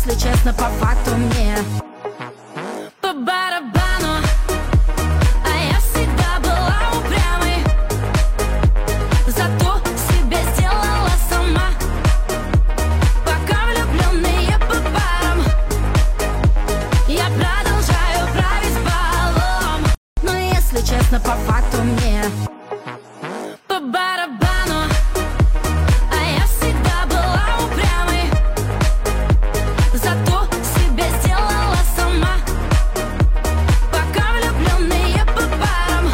если честно, по факту мне по барабану. А я всегда была упрямой, зато себе сделала сама. Пока влюбленные по парам, я продолжаю править балом. Но если честно, по факту мне по барабану. А я всегда была упрямой, зато себе сделала сама. Пока влюбленные по парам,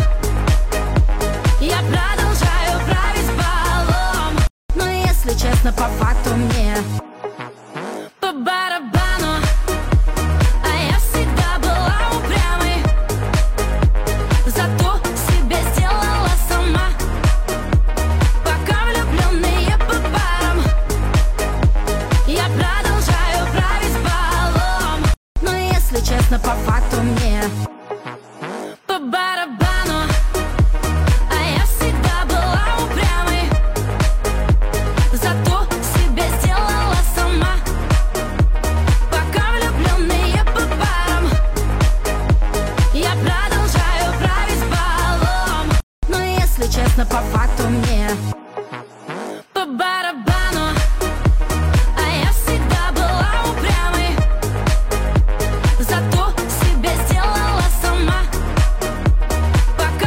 я продолжаю править балом. Но если честно, по факту мне по барабану. А я всегда была упрямой, зато себе сделала сама. Пока влюбленные по парам, я продолжаю править балом. Но если честно, по факту мне